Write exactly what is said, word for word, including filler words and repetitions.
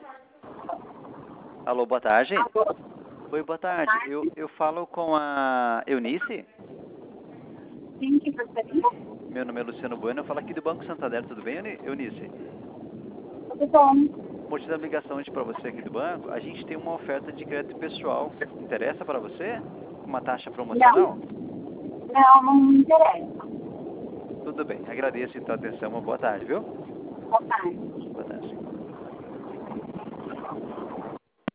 Alô, boa tarde. Alô? Oi, boa tarde. Eu, eu falo com a Eunice. Sim, que gostaria? Meu nome é Luciano Bueno, eu falo aqui do Banco Santander. Tudo bem, Euni- Eunice? Tudo bom? O motivo da ligação hoje para você aqui do banco, a gente tem uma oferta de crédito pessoal. Interessa para você? Uma taxa promocional? Não. Não, não me interessa. Tudo bem. Agradeço então a atenção. Uma boa tarde, viu? Boa tarde. Boa tarde.